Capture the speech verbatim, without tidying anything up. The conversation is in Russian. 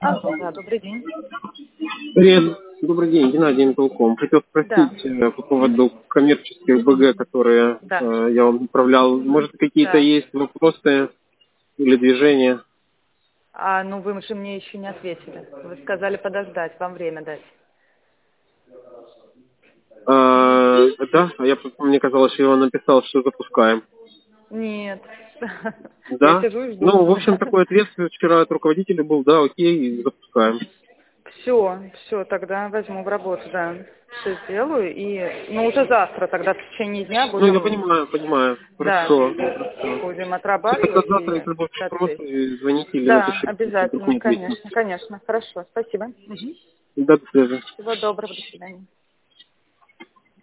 Алло, да, добрый день. Привет. Добрый день, Геннадий Интелком. Хотел Да. спросить э, по поводу коммерческих БГ, которые Да. э, я вам отправлял. Может, какие-то Да. есть вопросы или движения? А, ну вы же мне еще не ответили. Вы сказали подождать, вам время дать. А, да, а я, мне казалось, что я вам написал, что запускаем. Нет. Я Да? сижу и жду. Ну, в общем, такой ответ вчера от руководителя был, да, окей, запускаем. Все, все, тогда возьму в работу, да. Все сделаю и, ну уже завтра тогда в течение дня Ну, я будем, понимаю, понимаю. да, Хорошо, хорошо. будем Все, тогда отрабатывать завтра, и если будут соответственно. вопросы, звоните или Да, напишите, если вдруг обязательно, не ответил. конечно, конечно. Хорошо, спасибо. Мгм. Да, до связи. Всего доброго, до свидания.